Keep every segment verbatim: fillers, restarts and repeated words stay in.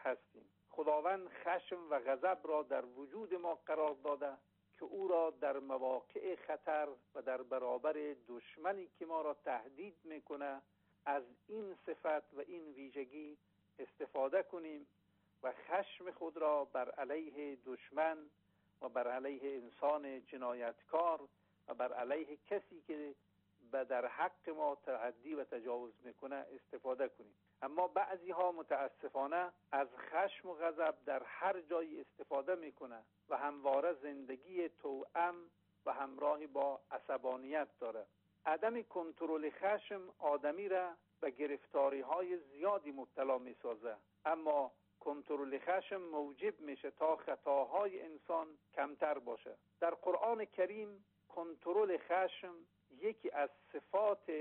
هستیم. خداوند خشم و غضب را در وجود ما قرار داده که او را در مواقع خطر و در برابر دشمنی که ما را تهدید میکنه از این صفت و این ویژگی استفاده کنیم و خشم خود را بر علیه دشمن و بر علیه انسان جنایتکار و بر علیه کسی که به در حق ما تعدی و تجاوز میکنه استفاده کنیم. اما بعضی ها متاسفانه از خشم و غضب در هر جایی استفاده میکنه و همواره زندگی توأم و همراه با عصبانیت داره. عدم کنترل خشم آدمی را به گرفتاری های زیادی مبتلا میسازه، اما کنترل خشم موجب میشه تا خطاهای انسان کمتر باشه. در قرآن کریم کنترل خشم یکی از صفات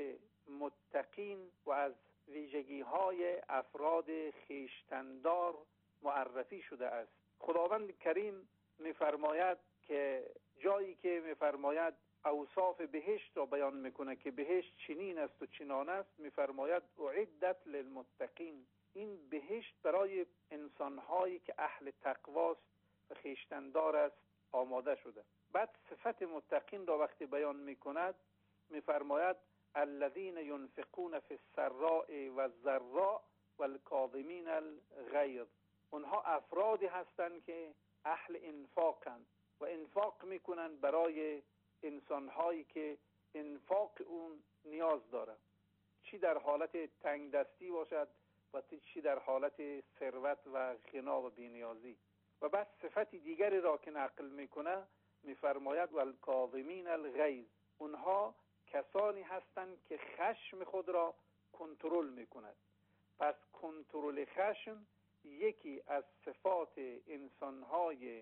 متقین و از ویژگی های افراد خویشتندار معرفی شده است. خداوند کریم میفرماید که جایی که میفرماید اوصاف بهشت را بیان میکنه که بهشت چنین است و چنان است، میفرماید اعدت للمتقین، این بهشت برای انسانهایی که اهل تقواست و خویشتندار است آماده شده. بعد صفت متقین را وقتی بیان میکند میفرماید الذين ينفقون في السراء والضراء والكاظمين الغیظ، اونها افرادی هستند که اهل انفاقند و انفاق میکنن برای انسانهایی که انفاق اون نیاز داره، چی در حالت تنگ دستی باشد و چی در حالت ثروت و غنا و بی‌نیازی. و بعد صفت دیگری را که نقل میکنه میفرماید والکاظمین الغیظ، اونها کسانی هستند که خشم خود را کنترل میکند. پس کنترل خشم یکی از صفات انسانهای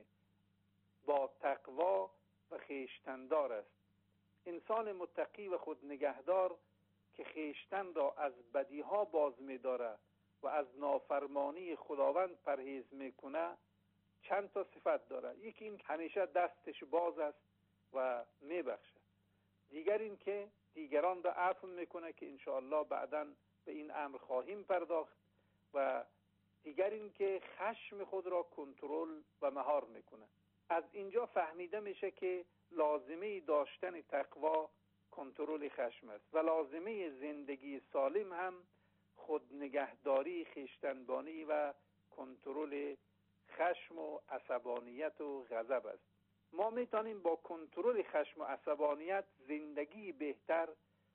با تقوا و خویشتندار است. انسان متقی و خود نگهدار که خویشتن را از بدیها باز می‌داره و از نافرمانی خداوند پرهیز میکنه چند تا صفت داره. یکی این همیشه دستش باز است و میبخشه. دیگر این که دیگران را عفو میکنه که انشاءالله بعداً به این امر خواهیم پرداخت. و دیگر این که خشم خود را کنترل و مهار میکنه. از اینجا فهمیده میشه که لازمه داشتن تقوا کنترل خشم است و لازمه زندگی سالم هم خود نگهداری، خویشتنبانی و کنترل خشم و عصبانیت و غضب است. ما میتونیم با کنترل خشم و عصبانیت زندگی بهتر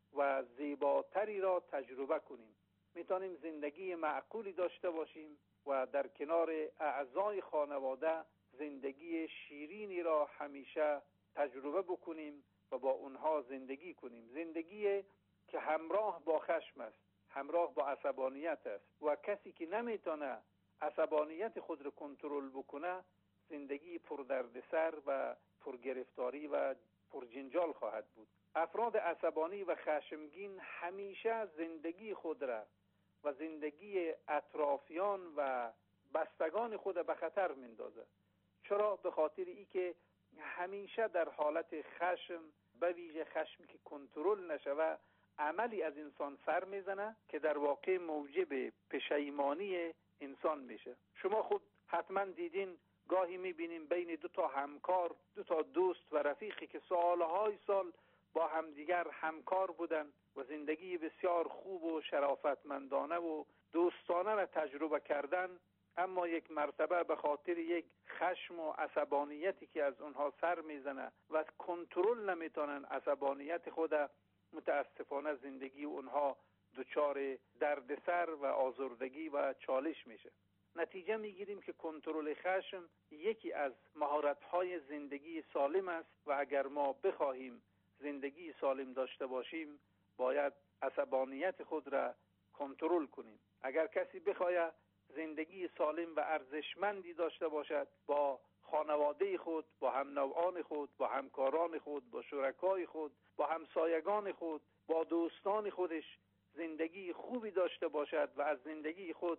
و زیباتری را تجربه کنیم. میتونیم زندگی معقولی داشته باشیم و در کنار اعضای خانواده زندگی شیرینی را همیشه تجربه بکنیم و با اونها زندگی کنیم. زندگی که همراه با خشم است، همراه با عصبانیت است و کسی که نمیتونه عصبانیت خود را کنترل بکنه زندگی پردردسر و پرگرفتاری و پرجنجال خواهد بود. افراد عصبانی و خشمگین همیشه زندگی خود را و زندگی اطرافیان و بستگان خود به خطر میندازه. چرا؟ به خاطر ای که همیشه در حالت خشم، به ویژه خشمی که کنترل نشوه، عملی از انسان سر میزنه که در واقع موجب پشیمانی انسان میشه. شما خود حتما دیدین، گاهی میبینیم بین دو تا همکار، دو تا دوست و رفیقی که سالهای سال با همدیگر همکار بودن و زندگی بسیار خوب و شرافتمندانه و دوستانه را تجربه کردن، اما یک مرتبه به خاطر یک خشم و عصبانیتی که از اونها سر میزنه و کنترل نمیتونن عصبانیت خود، متاسفانه زندگی اونها دچار دردسر و آزردگی و چالش میشه. نتیجه میگیریم که کنترل خشم یکی از مهارت‌های زندگی سالم است و اگر ما بخواهیم زندگی سالم داشته باشیم باید عصبانیت خود را کنترل کنیم. اگر کسی بخواهد زندگی سالم و ارزشمندی داشته باشد، با خانواده خود، با هم نوعان خود، با همکاران خود، با شرکای خود، با همسایگان خود، با دوستان خودش زندگی خوبی داشته باشد و از زندگی خود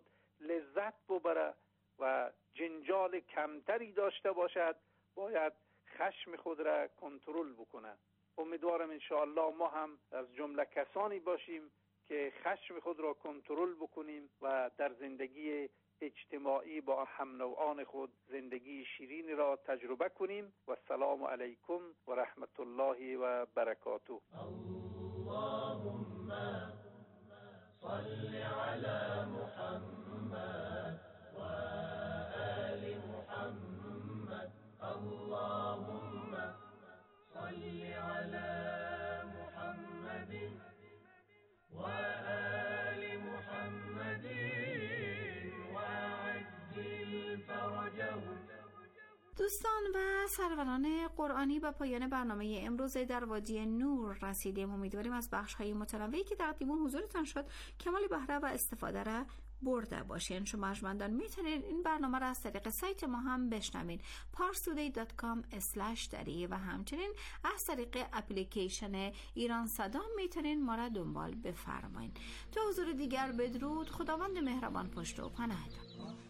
لذت ببره و جنجال کمتری داشته باشد، باید خشم خود را کنترل بکنه. امیدوارم انشاءالله ما هم از جمله کسانی باشیم که خشم خود را کنترل بکنیم و در زندگی اجتماعی با هم نوعان خود زندگی شیرین را تجربه کنیم. و السلام علیکم و رحمت الله و برکاته. اللهم صل علی محمد و آل محمد. اللهم صل علی محمد و آل محمد و عجل فرجهم. دوستان و سروران قرآنی، به پایان برنامه امروز در وادی نور رسیدیم. امیدواریم از بخش‌های متنوعی که در دیمون حضورتان شد کمال بهره و استفاده را برده باشین. شما ارجمندان میتونید این برنامه را از طریق سایت ما هم بشنوین پارس تودی دات کام اسلش دری و همچنین از طریق اپلیکیشن ایران صدا میتونین ما را دنبال بفرمایید. تا حضور دیگر بدرود. خداوند مهربان پشت و پناهتان.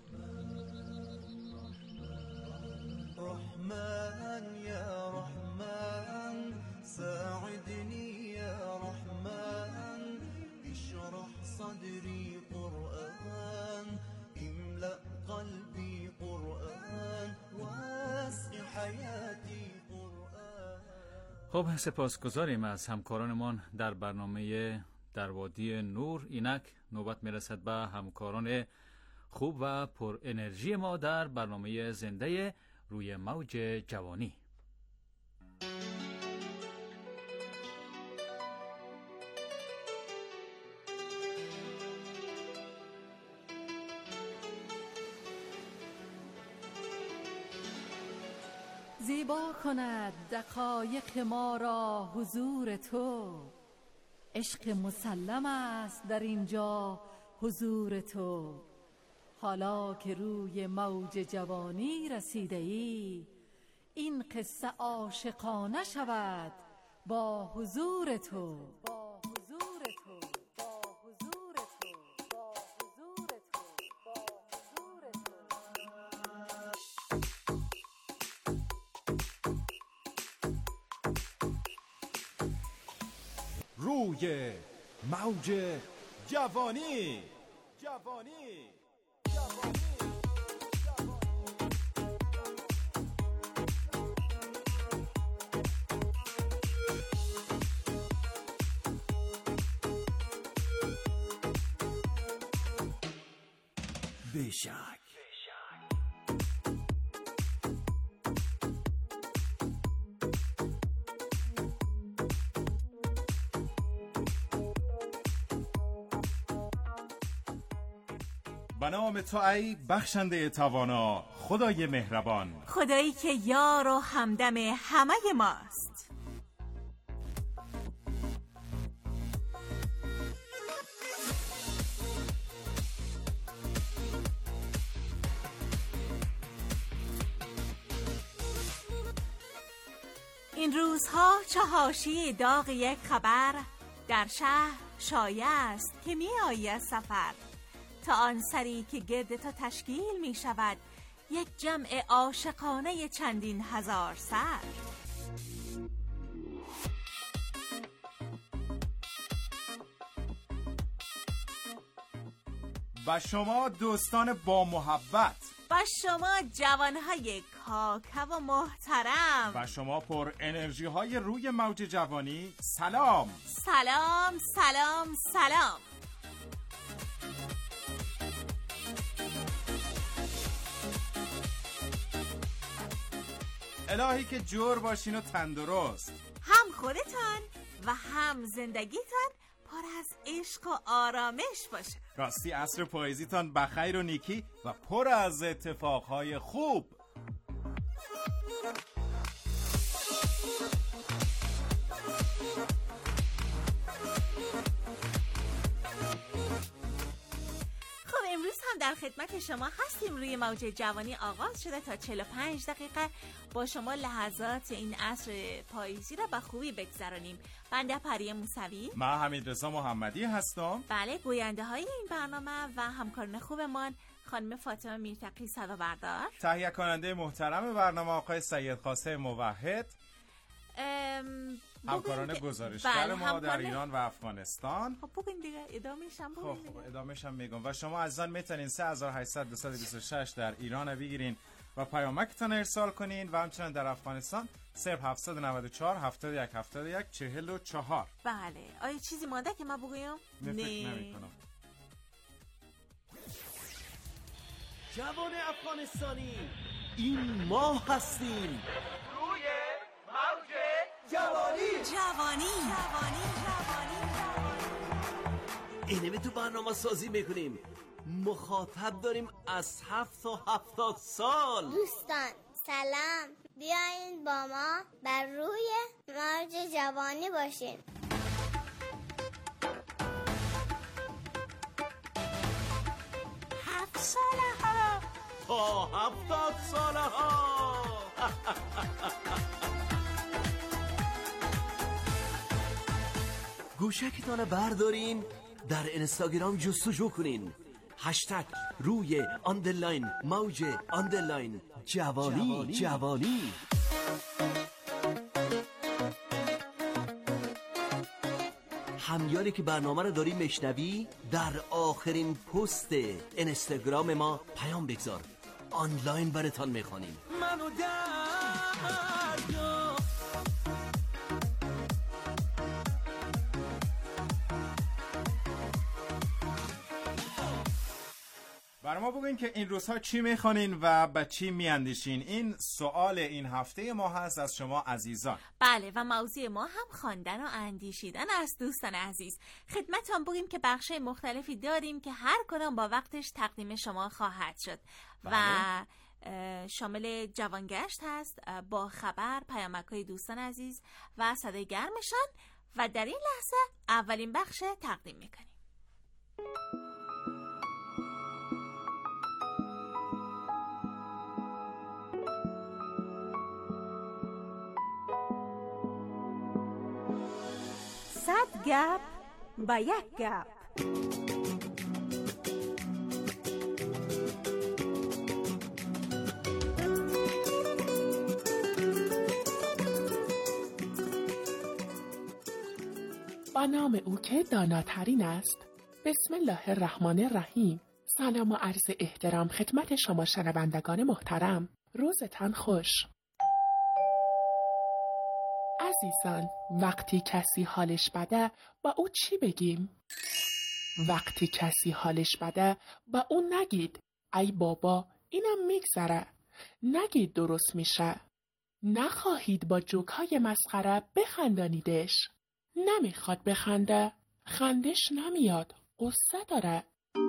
رحمن يا رحمن ساعدني يا رحمن اشرح صدري قرآن املأ قلبي قرآن واسع حياتي قرآن. خب سپاسگزاریم از همکارانمان در برنامه در وادی نور. اینک نوبت میرسد به همکاران خوب و پر انرژی ما در برنامه زنده روی موج جوانی. زیبا کند دقایق ما را حضور تو، عشق مسلم است در اینجا حضور تو. حالا که روی موج جوانی رسیده ای، این قصه عاشقانه شود با حضور تو. با حضور تو با حضور تو با حضور تو با حضور تو. روی موج جوانی جوانی بیشک به نام تو ای بخشنده توانا، خدای مهربان، خدایی که یار و همدم همه ماست. این روزها چه حاشیه داغ یک خبر در شهر شایع است که می آیی از سفر. تا آن سری که گرد تو تشکیل می شود یک جمع عاشقانه چندین هزار سر. و شما دوستان با محبت، و شما جوانهای کاکه و محترم، و شما پر انرژی های روی موج جوانی، سلام سلام سلام سلام. الهی که جور باشین و تندرست، هم خودتان و هم زندگیتان پر از عشق و آرامش باشه. راستی عصر پاییزیتان بخیر و نیکی و پر از اتفاقهای خوب. امروز هم در خدمت شما هستیم. روی موج جوانی آغاز شده تا چهل و پنج دقیقه با شما لحظات این عصر پاییزی را به خوبی بگذرانیم. بنده پری موسوی، من حمیدرضا محمدی هستم. بله، گوینده های این برنامه و همکاران خوبمان خانم فاطمه میرتقی صدابردار، تهیه کننده محترم برنامه آقای سید قاسم موحد همکاران گزارشگر ما در ایران و افغانستان. خب بگین دیگه ادامه‌ش هم بگین. خب ادامه‌ش هم میگم. و شما عزیزان میتونین سه هزار و هشتصد دویست و بیست و شش در ایران بگیرین و پیامکتون ارسال کنین و همچنین در افغانستان صفر هفتصد و نود و چهار هفتاد و یک هفتاد و یک چهل و چهار. بله. آیا چیزی مانده که ما بگویم؟ نه فکر نمی‌کنم. جوان افغانستانی، این ما هستیم. روی موج جوانی جوانی جوانی جوانی اینه به تو برنامه سازی میکنیم. مخاطب داریم از هفت تا هفتاد سال. دوستان سلام، بیاین با ما بر روی موج جوانی باشین. هفت ساله ها تا هفتاد ساله ها. گوشکتان بردارین، در اینستاگرام جستجو کنین، هشتگ روی آندرلاین موج آندرلاین جوانی جوانی. همیاری که برنامه رو داری مشنوی، در آخرین پست اینستاگرام ما پیام بگذار، آنلاین براتان میخوانیم. منو دریا. برای ما بگوین که این روزها چی میخوانین و به چی میاندیشین. این سوال این هفته ما هست از شما عزیزان. بله و موضوع ما هم خواندن و اندیشیدن از دوستان عزیز. خدمتتون بگیم که بخش مختلفی داریم که هر کدام با وقتش تقدیم شما خواهد شد. بله. و شامل جوانگشت هست، با خبر، پیامک‌های دوستان عزیز و صدای گرمشان. و در این لحظه اولین بخش تقدیم میکنیم. صد گپ با یک گپ. با نام او که داناترین است. بسم الله الرحمن الرحیم. سلام و عرض احترام خدمت شما شنوندگان محترم. روزتان خوش. عزیزان، وقتی کسی حالش بده با او چی بگیم؟ وقتی کسی حالش بده با او نگید ای بابا اینم میگذره، نگید درست میشه. نخواهید با جوکای مسخره بخندانیدش. نمیخواد بخنده، خندش نمیاد، قصه داره.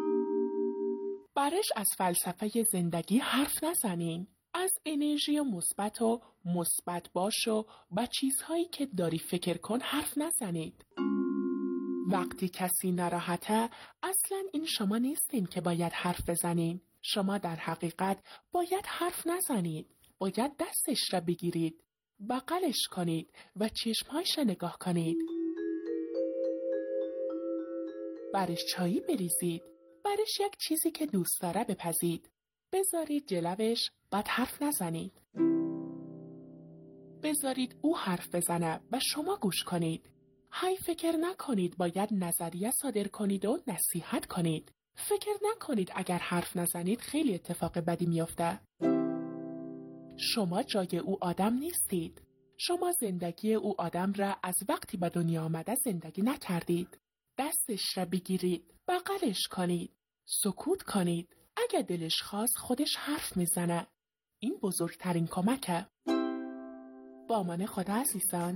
برش از فلسفه زندگی حرف نزنین. از انرژی مثبت و مثبت باش و با چیزهایی که داری فکر کن حرف نزنید. وقتی کسی ناراحته اصلا این شما نیستین که باید حرف بزنین. شما در حقیقت باید حرف نزنید. باید دستش را بگیرید، بغلش کنید و چشمهایش را نگاه کنید. برش چایی بریزید. برش یک چیزی که دوست داره بپزید. بذارید جلوش، بعد حرف نزنید. بذارید او حرف بزنه و شما گوش کنید. هی فکر نکنید باید نظریه صادر کنید و نصیحت کنید. فکر نکنید اگر حرف نزنید خیلی اتفاق بدی میفته. شما جای او آدم نیستید. شما زندگی او آدم را از وقتی به دنیا آمده زندگی نکردید. دستش را بگیرید، بغلش کنید، سکوت کنید. اگه دلش خواست خودش حرف میزنه. این بزرگترین کمکه. با امان خدا عزیزان.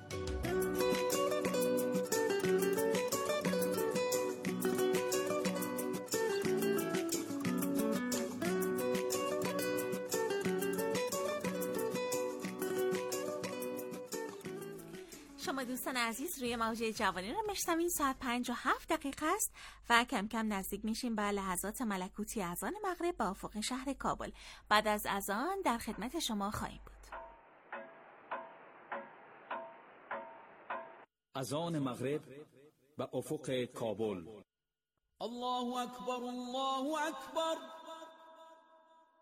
شما دوستان عزیز روی موج جوانی رو میشنوین. ساعت پنج و هفت دقیقه است و کم کم نزدیک میشیم به لحظات ملکوتی اذان مغرب با افق شهر کابل. بعد از اذان در خدمت شما خواهیم بود. اذان مغرب به افق کابل. الله اکبر الله اکبر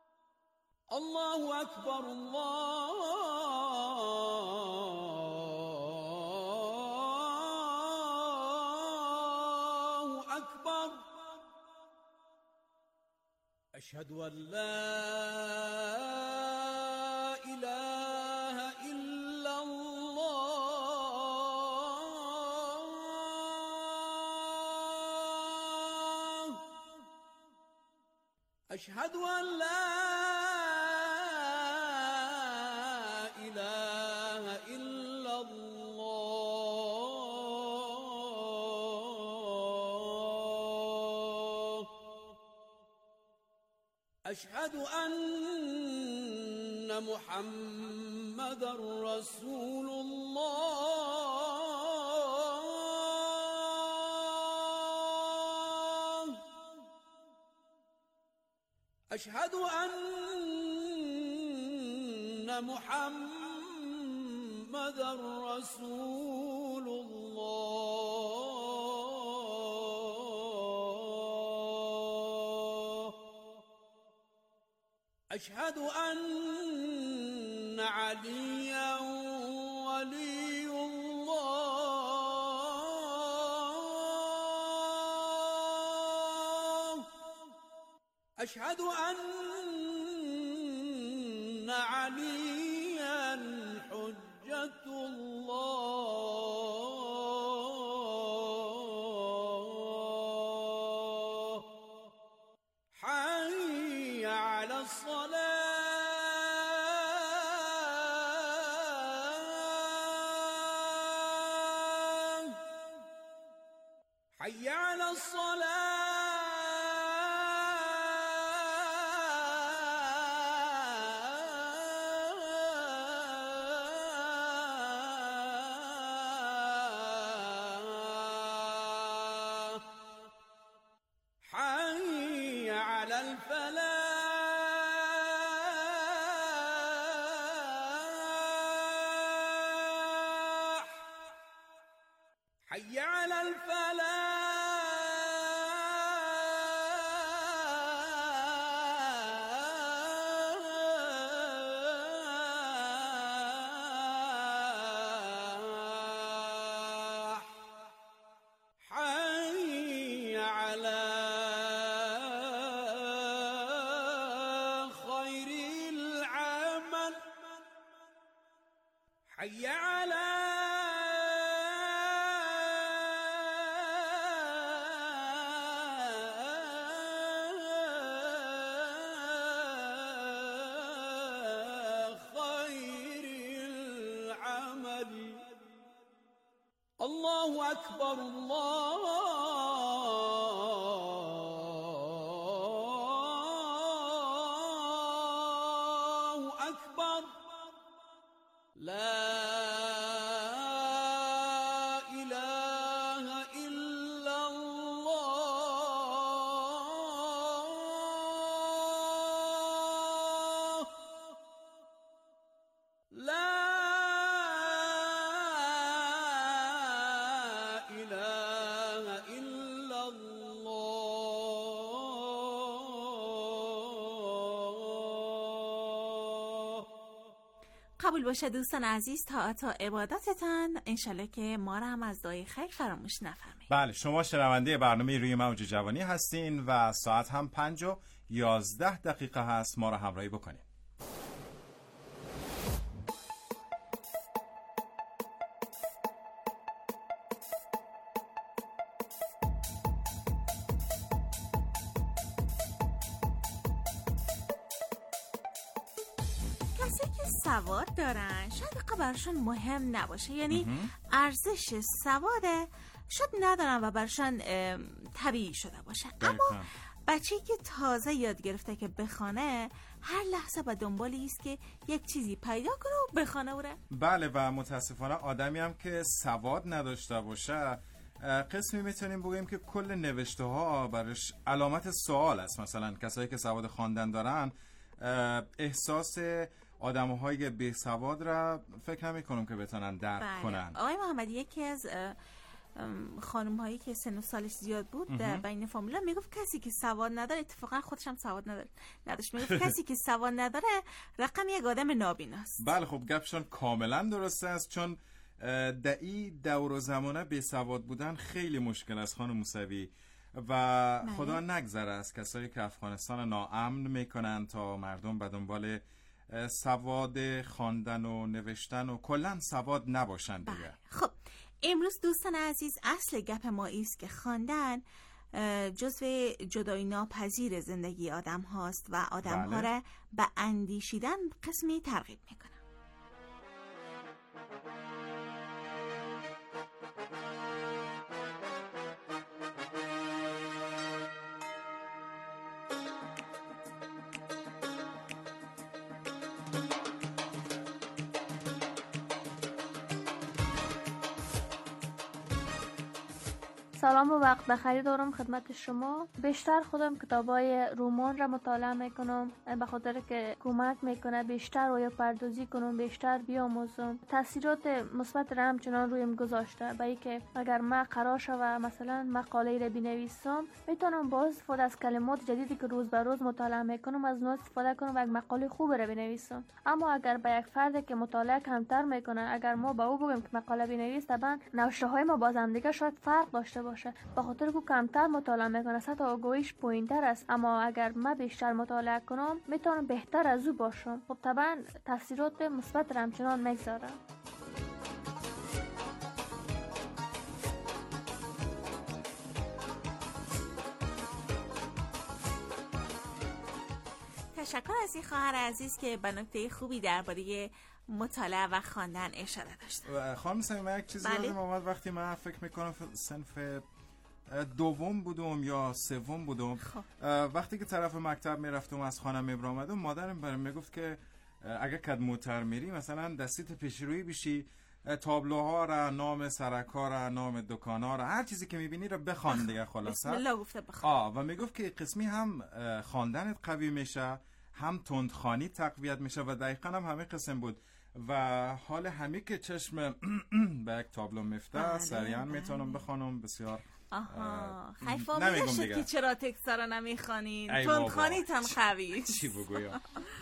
الله اکبر الله أشهد أن لا إله إلا الله أشهد أن لا إله إلا الله أشهد أن محمد رسول الله أشهد أن محمد رسول الله أشهد أن عليا ولي الله أشهد أن عليا حجة الله حي على الصلاة حي على الصلاة حي على الفلاح حي على الفلاح حي على خير العمل حي على خير العمل الله أكبر الله أكبر لا إله إلا الله لا إله إلا الله. قبول باشه دوستان عزیز، تا تا عبادتتان انشالله که ما را هم از دعای خیر فراموش نفرمایید. بله، شما شنونده برنامه روی موج جوانی هستین و ساعت هم پنج و یازده دقیقه هست. ما را همراهی بکنید. کسی که سواد دارن شاید براشون مهم نباشه، یعنی ارزش سواده شاید ندارن و براشون طبیعی شده باشه، اما بچه‌ای که تازه یاد گرفته که بخونه هر لحظه با دنبالی است که یک چیزی پیدا کنه و بخونه بره. بله، و متاسفانه آدمی هم که سواد نداشته باشه قسمی میتونیم بگیم که کل نوشته ها برش علامت سوال است. مثلا کسایی که سواد خواندن دارن احساس آدم‌های بی سواد را فکر نمی کنم که بتونن درک بله. کنن. آقای محمدی یکی از خانم هایی که سن و سالش زیاد بود در بین فامیلا میگفت کسی که سواد نداره، اتفاقا خودش هم سواد نداره نداشت، میگفت کسی که سواد نداره رقم یک آدم نابیناست. بله، خب گپشون کاملا درسته است، چون دعی دور و زمانه بی سواد بودن خیلی مشکل است خانم موسوی. و خدا نگذره از کسایی که افغانستان ناامن میکنن تا مردم به دنبال سواد خواندن و نوشتن و کلا سواد نباشن دیگه. خب امروز دوستان عزیز اصل گپ ما ایست که خواندن جزو جدایی ناپذیر زندگی آدم هاست و آدم ها را به اندیشیدن قسمی ترغیب میکنه. سلام و وقت بخیر دارم خدمت شما. بیشتر خودم کتابای رمان را مطالعه میکنم به خاطر که کمک میکنه بیشتر روی پردازی کنم، بیشتر بیاموزم. تاثیرات مثبت را همچنان رویم گذاشته به اینکه اگر من قرار شوه مثلا مقاله را بنویسم میتونم با استفاده از کلمات جدیدی که روز به روز مطالعه میکنم از اون استفاده کنم و یک مقاله خوب را بنویسم. اما اگر به یک فردی که مطالعه کمتر میکنه اگر ما به او بگیم که مقاله بنویس، طبعا نوشته های ما باز هم دیگه شاید فرق داشته باشه به خاطر که کمتر مطالعه میکنه، سطح آگاهیش پایین‌تر است. اما اگر من بیشتر مطالعه کنم میتونم بهتر از او باشم. خب طبعا تاثیرات مثبت را همچنان میگذاره. تشکر از این خواهر عزیز که به نکته خوبی درباره مطالعه و خواندن اشاره داشت. خانم سمیه یک چیزی یادم اومد وقتی من فکر میکنم صنف دوم بودم یا سوم بودم، وقتی که طرف مکتب میرفتم از خانه میبرامدم مادرم برام میگفت که اگه کد موتر میری مثلا دستیت پیشرویی بشی، تابلوها را، نام سرکا را، نام دکانا را، هر چیزی که میبینی را بخوان دیگه خلاصه. بسم الله گفته بخوان. آه و میگفت که قسمی هم خواندنت قوی میشه، هم تندخوانی تقویت میشه و دقیقاً هم همه قسم بود و حال همه که چشم به یک تابلو مفته سریعا میتونم بخوانم. بسیار آها خیفا میداشت که چرا تکسا را نمیخوانین، تندخوانی تن قوی. چی بگویم؟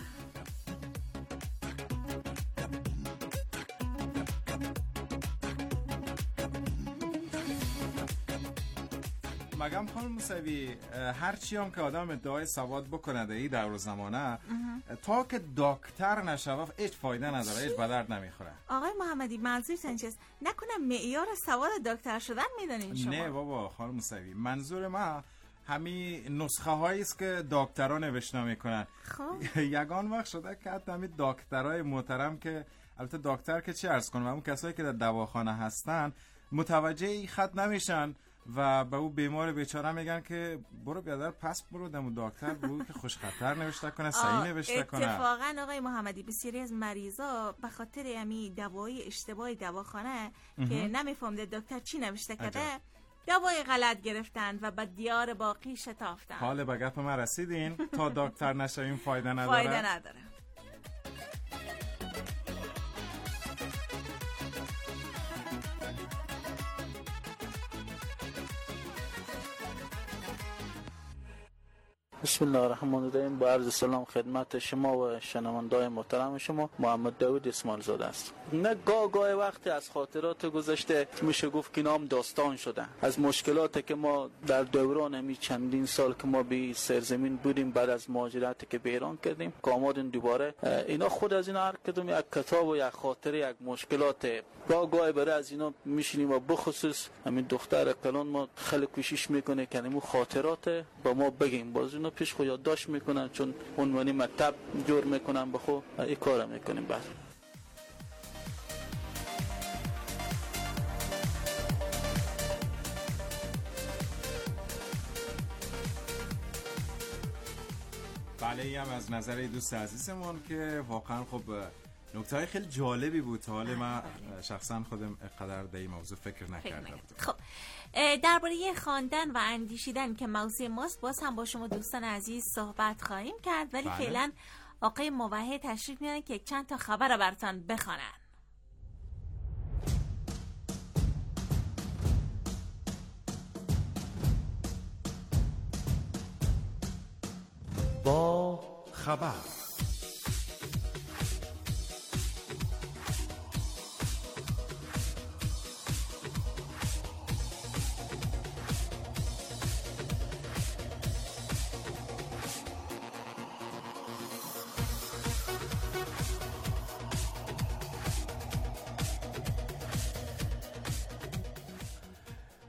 مگم خانم موسوی هر چی هم که آدم ادعای سواد بکنه در این دور و زمانه تا که دکتر نشوه هیچ فایده نداره، هیچ به درد نمیخوره. آقای محمدی منظورتون چیست؟ نکنم معیار سواد دکتر شدن میدونین شما؟ نه بابا خانم موسوی، منظور ما همین نسخه هایی است که دکترها نوشته میکنن. خب یگان وقت شده که حتی همین دکترای محترم که البته دکتر که چی عرض کنم، اون کسایی که در دواخانه هستن متوجه این خط نمیشن و به او بیمار بیچاره میگن که برو بیادر پس برو دمو دکتر برو که خوش خطر نوشته کنه، صحیح نوشته کنه. اتفاقا آقای محمدی بسیاری از مریضا به خاطر امی دوایی اشتباه دواخانه که نمیفهمده دکتر چی نوشته کرده دوای غلط گرفتند و به دیار باقی شتافتند. حالا به گپ ما رسیدین تا دکتر نشویم فایده نداره. فایده نداره. بسم الله الرحمن الرحیم. با عرض سلام خدمت شما و شنونده‌های محترم شما. محمد داوود اسماعیل زاده است. نه گاه گاه وقتی از خاطرات گذشته میشه گفت که نام داستان شده از مشکلاتی که ما در دوران می چندین سال که ما به سرزمین بودیم بعد از مهاجرتی که به ایران کردیم که آمدیم دوباره، اینا خود از اینا هر کدوم یک کتاب و یک خاطره یک مشکلات گاه گاه برای از اینا میشینیم و بخصوص همین دختر کلان ما خیلی کوشش میکنه که همون خاطرات با ما بگیم، باز اینا پیش خو یادداشت میکنن چون عنوانی مکتب جور میکنن بخو این کارا میکنیم. بعد بله این هم از نظر دوست عزیزمون که واقعا خب نکته خیلی جالبی بود. حالا من شخصا خودم قدر در این موضوع فکر نکرده بودم. خب درباره خواندن و اندیشیدن که موضوع ماست باز هم با شما دوستان عزیز صحبت خواهیم کرد، ولی بله. فعلا آقای موحد تشریف میارن که چند تا خبر براتون بخوانن. با خبر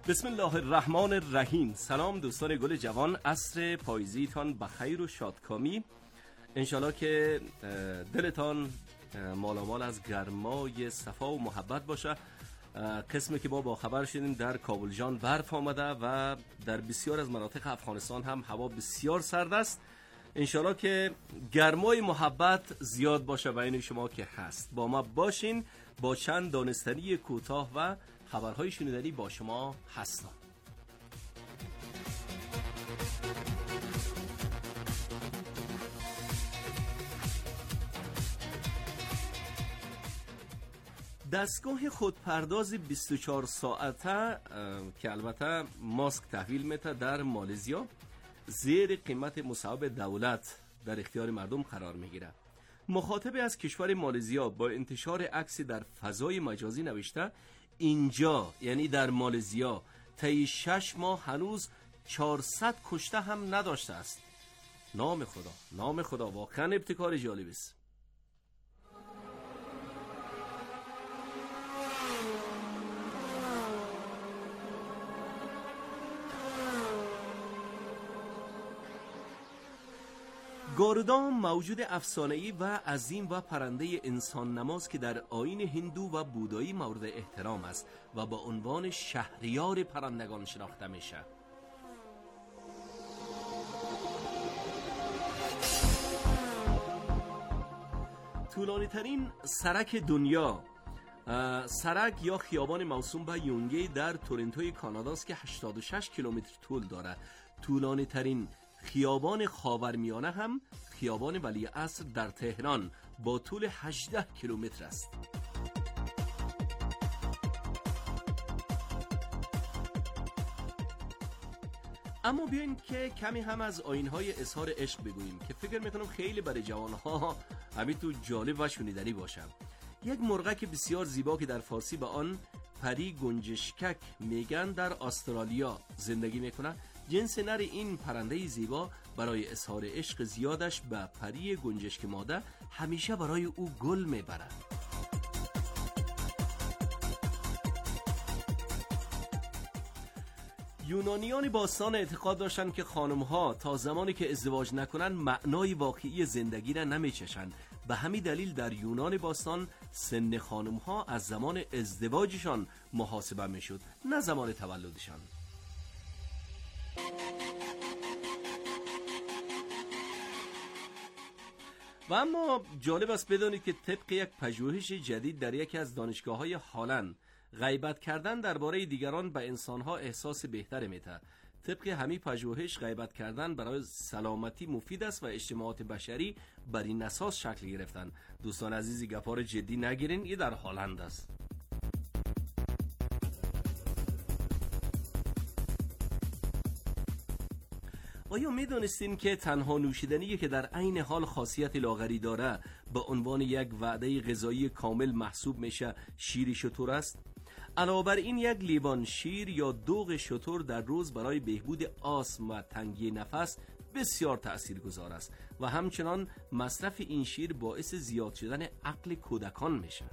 بسم الله الرحمن الرحیم. سلام دوستان گل جوان، عصر پاییزیتان بخیر و شادکامی. انشالله که دلتان مالامال از گرمای صفا و محبت باشه. قسمی که ما با خبر شدیم در کابل جان برف آمده و در بسیار از مناطق افغانستان هم هوا بسیار سرد است. انشالله که گرمای محبت زیاد باشه بین شما که هست. با ما باشین، با چند دانستنی کوتاه و خبرهای شنیدنی با شما هستم. دستگاه خودپرداز بیست و چهار ساعته که البته ماسک تحویل میده در مالزیا زیر قیمت مصوب دولت در اختیار مردم قرار میگیره. مخاطب از کشور مالزیا با انتشار عکسی در فضای مجازی نوشته اینجا یعنی در مالزیا طی شش ماه هنوز چهارصد کشته هم نداشته است. نام خدا، نام خدا، واقعا ابتکار جالب است. گارودا موجود افسانه‌ای و عظیم و پرنده انسان نماز که در آیین هندو و بودایی مورد احترام است و با عنوان شهریار پرندگان شناخته میشه. طولانی ترین سرک دنیا، سرک یا خیابان موسوم به یونگی در تورنتوی کاناداست که هشتاد و شش کیلومتر طول دارد. طولانی ترین خیابان خاورمیانه هم خیابان ولیعصر در تهران با طول هجده کیلومتر است. اما بیاین که کمی هم از آیین‌های اظهار عشق بگوییم که فکر میکنم خیلی برای جوانها همین تو جالب و شنیدنی باشم. یک مرغک بسیار زیبا که در فارسی به آن پری گنجشکک میگن در استرالیا زندگی میکنه. جنس نر این پرنده زیبا برای اظهار عشق زیادش به پری گنجشک ماده همیشه برای او گل میبره. یونانیان باستان اعتقاد داشتند که خانم‌ها تا زمانی که ازدواج نکنن معنای واقعی زندگی را نمیچشن. به همین دلیل در یونان باستان سن خانم‌ها از زمان ازدواجشان محاسبه میشد، نه زمان تولدشان. و اما جالب است بدانید که طبق یک پژوهش جدید در یکی از دانشگاه‌های هلند غیبت کردن درباره دیگران به انسان‌ها احساس بهتر میده. طبق همین پژوهش غیبت کردن برای سلامتی مفید است و اجتماعات بشری بر این اساس شکل گرفتن. دوستان عزیزی گپار جدی نگیرین، این در هلند است. آیا میدونستین که تنها نوشیدنی که در عین حال خاصیت لاغری داره به عنوان یک وعده غذایی کامل محسوب میشه شیر شتر است؟ علاوه بر این یک لیوان شیر یا دوغ شتر در روز برای بهبود آسم و تنگی نفس بسیار تاثیرگذار است و همچنان مصرف این شیر باعث زیاد شدن عقل کودکان میشه.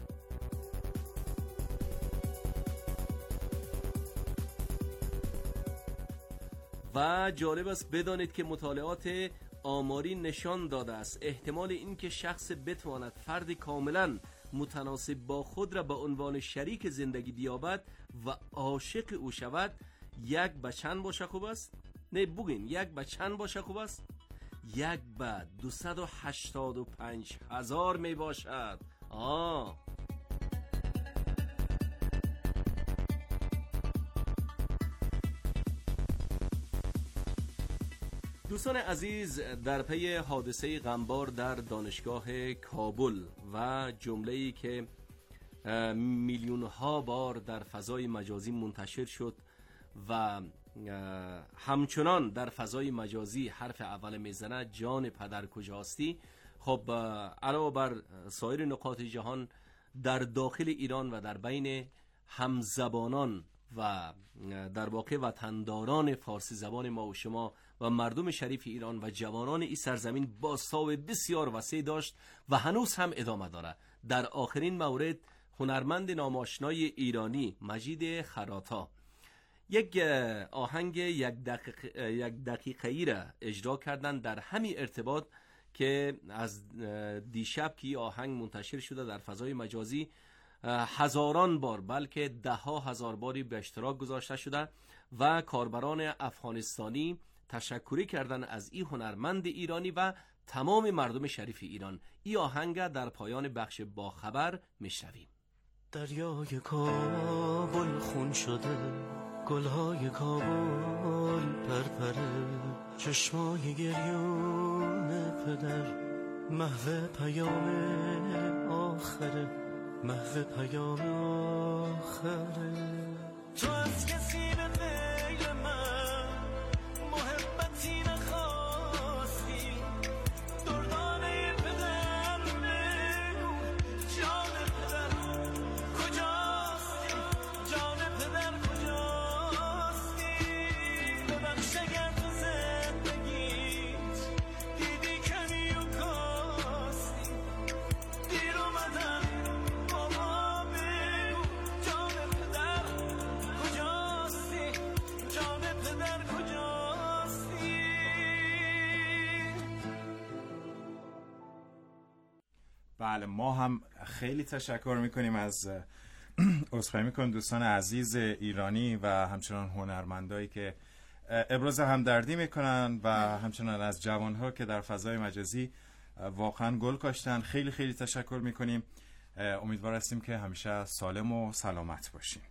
و جالب است بدانید که مطالعات آماری نشان داده است احتمال اینکه شخص بتواند فرد کاملا متناسب با خود را به عنوان شریک زندگی بیابد و عاشق او شود یک به چند باشه خوب است؟ نه بگین یک به چند باشه خوب است؟ یک به دویست و هشتاد و پنج هزار می باشد. آه دوستان عزیز، در پی حادثه غمبار در دانشگاه کابل و جمله‌ای که میلیون ها بار در فضای مجازی منتشر شد و همچنان در فضای مجازی حرف اول میزنه جان پدر کجاستی. خب علاوه بر سایر نقاط جهان در داخل ایران و در بین همزبانان و در واقع وطنداران فارسی زبان ما و شما و مردم شریف ایران و جوانان این سرزمین بازتاب بسیار وسیع داشت و هنوز هم ادامه داره. در آخرین مورد هنرمند ناماشنای ایرانی مجید خراتا یک آهنگ یک دقیقه یک دقیقه‌ای را اجرا کردن در همین ارتباط که از دیشب که آهنگ منتشر شده در فضای مجازی هزاران بار بلکه ده ها هزار باری به اشتراک گذاشته شده و کاربران افغانستانی تشکری کردن از این هنرمند ایرانی و تمام مردم شریف ایران. این آهنگ در پایان بخش با خبر میشنویم. دریای کابل خون شده، گلهای کابل پرپره، چشمای گریون پدر، محو پیام آخره، محو پیام آخره. تو از کسی به غیر من محبتی نخواستی، دردانه پدر بگو جان پدر کجاستی، جان پدر کجاستی. ببخش اگر تو زندگیت دیدی کمی و کاستی، دیر اومدن بابا بگو جان پدر کجاستی، جان پدر کجاستی. بله، ما هم خیلی تشکر میکنیم از عذرخواهی میکنم دوستان عزیز ایرانی و همچنان هنرمندایی که ابراز همدردی میکنن و همچنان از جوانها که در فضای مجازی واقعا گل کاشتن. خیلی خیلی تشکر میکنیم. امیدوار هستیم که همیشه سالم و سلامت باشیم.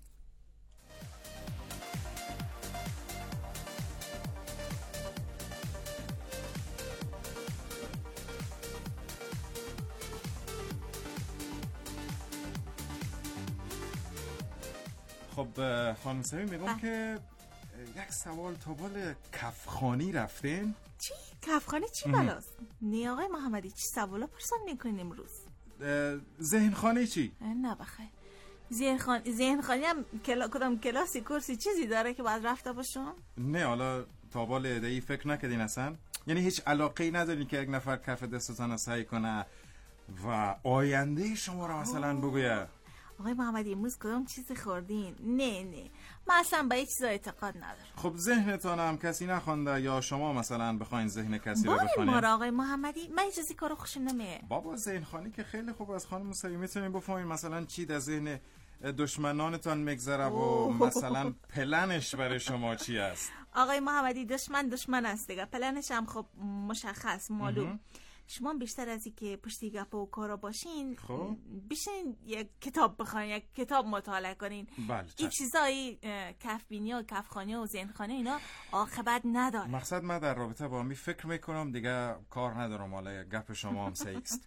خب خانم سوی میگم که یک سوال تا بال کفخانی رفتین. چی؟ کفخانی چی بلاست؟ نه آقای محمدی، چی سوالا پرسان میکنین امروز؟ ذهنخانی چی؟ نه بخیر. ذهنخانی ذهنخانی هم کلا... کدام کلاسی کورسی چیزی داره که باید رفته باشم؟ نه، حالا تا بال ایده‌ای فکر نکردین اصلا؟ یعنی هیچ علاقه‌ای ندارین که یک نفر کف دستتان رو سعی کنه و آینده شما رو مثلا بگویه؟ آقای محمدی امروز کدام چیزی خوردین؟ نه نه، من اصلا به هیچ چیز اعتقاد ندارم. خب ذهنتان هم کسی نخونده یا شما مثلا بخواین ذهن کسی رو بخونین؟ بای آقای محمدی، من هیچ چیزی کارو خوشم نمیاد. بابا ذهنخوانی که خیلی خوب از خانم موسوی میتونین بفهمین مثلا چی در ذهن دشمنانتان میگذره و مثلا پلنش برای شما چی است. آقای محمدی دشمن دشمن است دیگه، پلنش هم خب مشخص معلوم. شما بیشتر از این که پشتی گپ و کارا باشین، خب بیشتر یک کتاب بخواین، یک کتاب مطالعه کنین. بله، این چیزایی کف بینی و کف خانی و ذهن خانی اینا عاقبت نداره. مقصد من در رابطه با می فکر میکنم دیگه کار ندارم، حالا گپ شما هم صحیح است.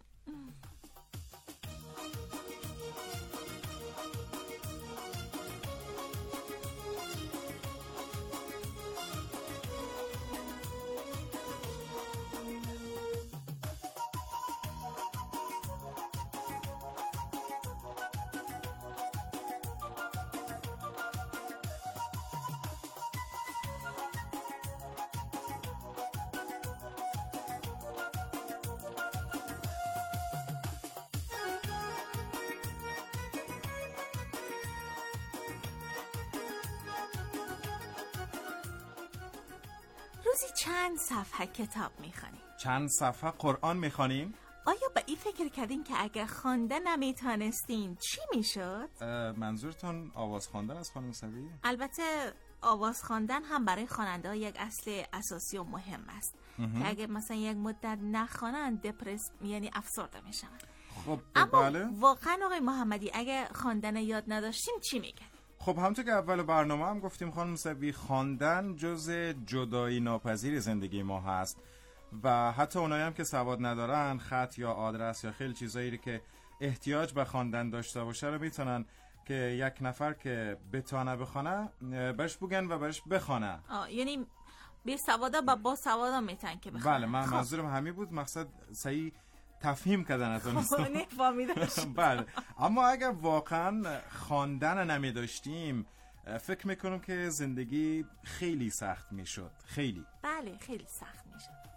روزی چند صفحه کتاب میخوانیم؟ چند صفحه قرآن میخوانیم؟ آیا به این فکر کردین که اگر خوانده نمیتونستین چی میشد؟ منظورتون آواز خواندن از خانم موسوی؟ البته آواز خواندن هم برای خواننده ها یک اصل اساسی و مهم است که اگر مثلا یک مدت نخوانن دپرس یعنی افسرده میشن. خب اما بله. واقعا آقای محمدی اگر خواندن یاد نداشتیم چی میگن؟ خب همونطور که اول برنامه هم گفتیم خانم موسوی، خواندن جزء جدایی ناپذیر زندگی ما هست و حتی اونایی هم که سواد ندارن، خط یا آدرس یا خیلی چیزایی که احتیاج به خواندن داشته باشه رو میتونن که یک نفر که بتونه بخونه برش بگن و برش بخونه. آه یعنی بی سوادا با با سوادا میتن که بخونه. بله، من خب. منظورم همین بود، مقصد صحیح تفهیم کردن از اون است. بله، اما اگر واقعا خواندن نمی داشتیم فکر میکنم که زندگی خیلی سخت میشد. خیلی بله خیلی سخت میشد.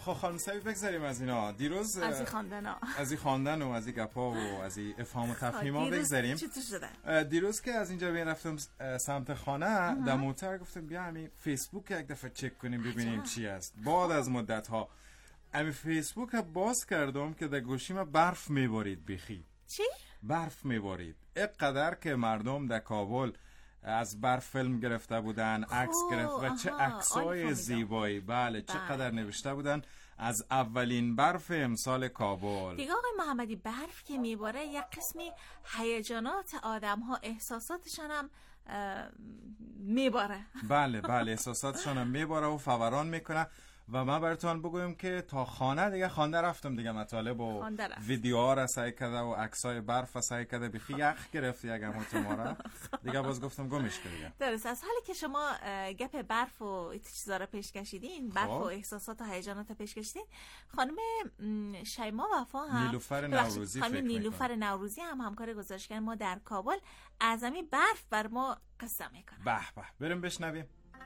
خب خانم سعید بگذاریم از اینا. دیروز از این خواندن ها از این خواندن و از این گپا و از این افهام و تفهیم ها بگذاریم. چطور شده؟ دیروز که از اینجا بیان رفتم سمت خانه در موتر گفتم بیا همین فیسبوک یک دفعه چک کنیم ببینیم چی است. بعد از مدت ها همین فیسبوک باز کردم که در گوشیم برف میبارید بخی. چی؟ برف میبارید. اینقدر که مردم در کابل از برف فیلم گرفته بودن، عکس گرفت و چه عکسای زیبایی. بله چقدر نوشته بودن از اولین برف امسال کابل. دیگه آقای محمدی برف که میباره یک قسمی هیجانات آدم ها احساساتشان هم میباره. بله بله احساساتشان هم میباره و فوران میکنه. و من براتون بگویم که تا خانه دیگه خانه رفتم دیگه مطالب و ویدیوها را سعی کرده و عکسای برف را سعی کرده بخی یخ گرفت یکم ما دیگه باز گفتم گمش دیگه. درست. از حالی که شما گپ برف و این چیزا را پیش کشیدین، برف و احساسات و هیجانات پیش کشیدین، خانم شیما وفا هم نیلوفر نوروزی خانم نیلوفر نوروزی هم همکار گزارش کردن ما در کابل از همین برف بر ما قصه میکنه. به به بریم بشنویم.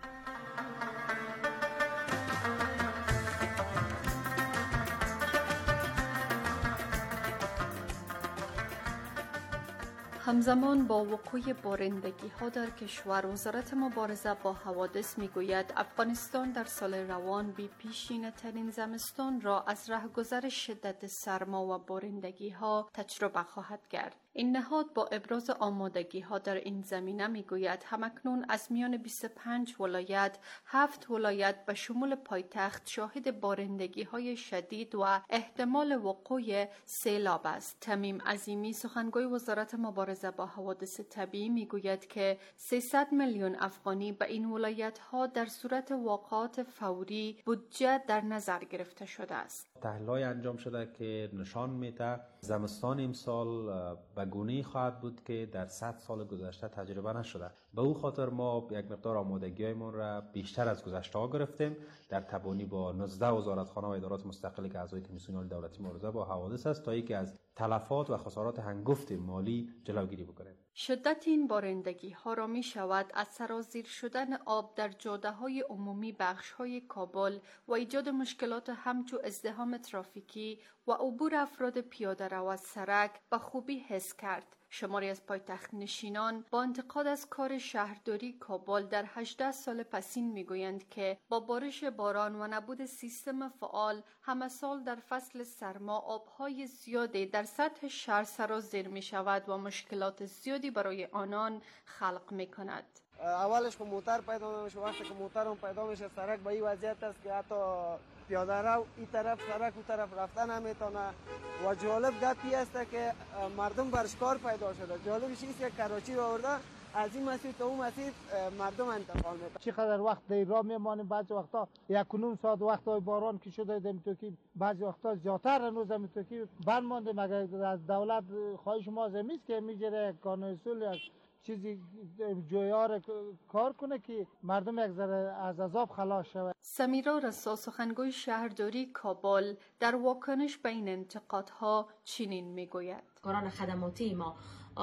همزمان با وقوع بارندگی ها در کشور، وزارت مبارزه با حوادث می گوید افغانستان در سال روان بی پیشینه ترین زمستان را از رهگذر شدت سرما و بارندگی ها تجربه خواهد کرد. این نهاد با ابراز آمادگی ها در این زمینه می گوید همکنون از میان بیست و پنج ولایت، هفت ولایت به شمول پایتخت شاهد بارندگی های شدید و احتمال وقوع سیلاب است. تمیم عظیمی سخنگوی وزارت مبارزه با حوادث طبیعی می گوید که سیصد میلیون افغانی به این ولایت ها در صورت واقعات فوری بودجه در نظر گرفته شده است. تحلیل‌های انجام شده که نشان میده زمستان امسال به گونه‌ای خواهد بود که در صد سال گذشته تجربه نشده. به او خاطر ما یک مقدار آمادگی‌هایمان را بیشتر از گذشته‌ها گرفتیم در تبانی با نوزده وزارتخانه و ادارات مستقلی که اعضای کمیسیون دولتی مبارزه با حوادث است تا اینکه از تلفات و خسارات هنگفت مالی جلوگیری بکنیم. شدت این بارندگی ها را می شود از سرازیر شدن آب در جاده های عمومی بخش های کابل و ایجاد مشکلات همچو ازدحام ترافیکی و عبور افراد پیاده رو از سرک به خوبی حس کرد. شماری از پایتخت نشینان با انتقاد از کار شهرداری کابل در هجده سال پسین میگویند که با بارش باران و نبود سیستم فعال همه سال در فصل سرما آبهای زیادی در سطح شهر سرازیر می شود و مشکلات زیادی برای آنان خلق می کند. اولش که موتر پیدا نمیشه، وقتی که موتر هم پیدا میشه سرک به این وضعیت است که حتی پیاده رو این طرف سرک اون طرف رفتن نمیتونه. و جالب گپی است که مردم برش کار پیدا شده. جالبش اینه که کراچی رو آورده از این مسیر تا اون مسیر مردم انتقال میده. چقدر وقت در راه میمانیم، بعضی وقتا یک و نیم ساعت وقتای باران که شده دم تو که بعضی وقتا زیاتر هنوز هم تو که بند مانده. مگر از دولت خواهش ما زمیست که میگیره قانون اصول یک چیزی جویار کار کنه که مردم یک ذره از عذاب خلاص شود. سمیرا رسا سخنگوی شهرداری کابل در واکنش به این انتقادها چنین میگوید: کاران خدماتی ما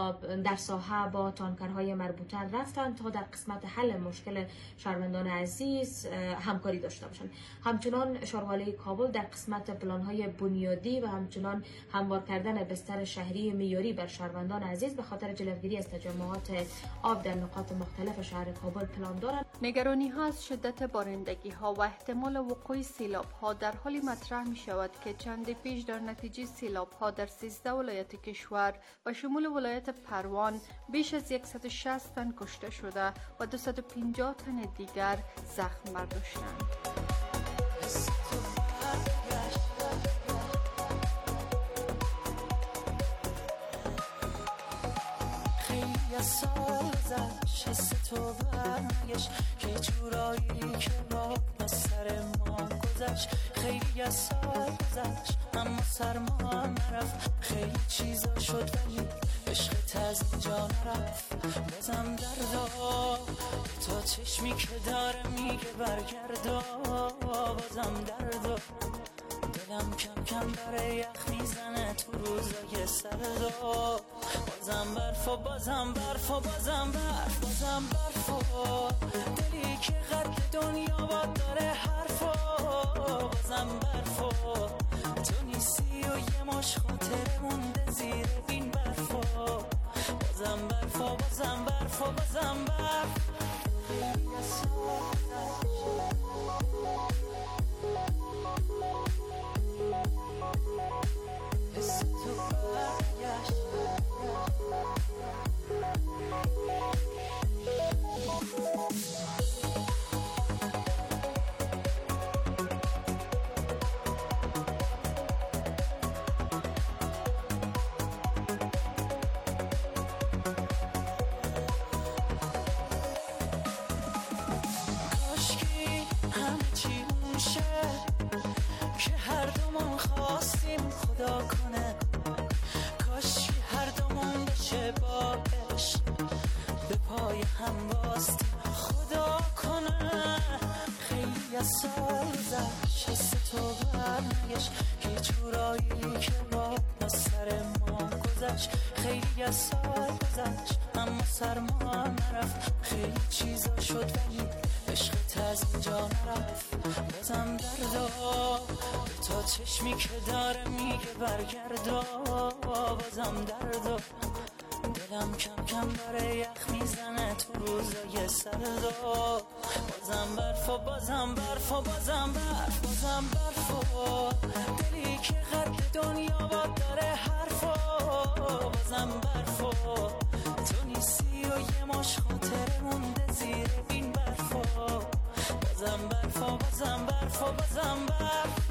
در ساحه با تانکرهای مربوطه رفتند تا در قسمت حل مشکل شهروندان عزیز همکاری داشته باشند. همچنان شاروالی کابل در قسمت پلانهای بنیادی و همچنان هموار کردن بستر شهری معیاری بر شهروندان عزیز به خاطر جلوگیری از تجمعات آب در نقاط مختلف شهر کابل پلان دارند. نگرانی ها از شدت بارندگی ها و احتمال وقوع سیلاب ها در حالی مطرح می شود که چند پیش در نتیجه سیلاب ها در سیزده ولایت کشور و شمول ولایت پروان بیش از صد و شصت تن کشته شده و دویست و پنجاه تن دیگر زخم برداشتند. خیلی سال گذشت حس تو برنگشت که جورایی که با سر ما گذشت. خیلی سال گذشت اما سرما نرفت. خیلی چیزا شد ولی عشقت از اینجا نرفت. بازم دردا تا چشمی که داره میگه برگردا. بازم دردا دلم کم کم داره یخ میزنه تو روزای سردا. بازم برف و بازم برف و بازم برف بازم برف و دلی که قد دنیا با داره حرف و بازم برف و بازم برف خیلی از سال حس تو برگشت خدا کنه کاش هر دومون بشه با عشق به پای هم باستیم خدا کنه خیلی از سال گذشت حس تو برنگشت که جورایی که با سر ما گذشت خیلی از سال گذشت اما سر ما نرفت خیلی چیزا شد ولی عشقت از اینجا نرفت بازم دردا تا چشمی که داره میگه برگردا بازم دردا دلم کم کم داره یخ میزنه تو روزای سردا بازم برف و بازم برف و بازم برف بازم برف و دلی که قد دنیا با داره حرف و بازم برف و تو نیستی و یه ماش خاطره مونده زیر این برف و بازم برف و بازم برف و بازم برف